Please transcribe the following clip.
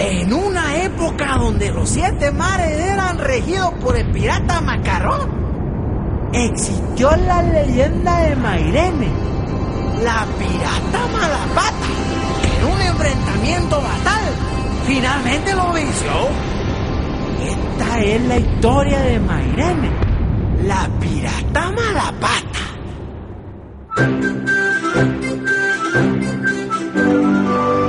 En una época donde los 7 mares eran regidos por el pirata Macarrón, existió la leyenda de Mairene, la pirata Malapata, que en un enfrentamiento fatal finalmente lo venció. Esta es la historia de Mairene, la pirata Malapata.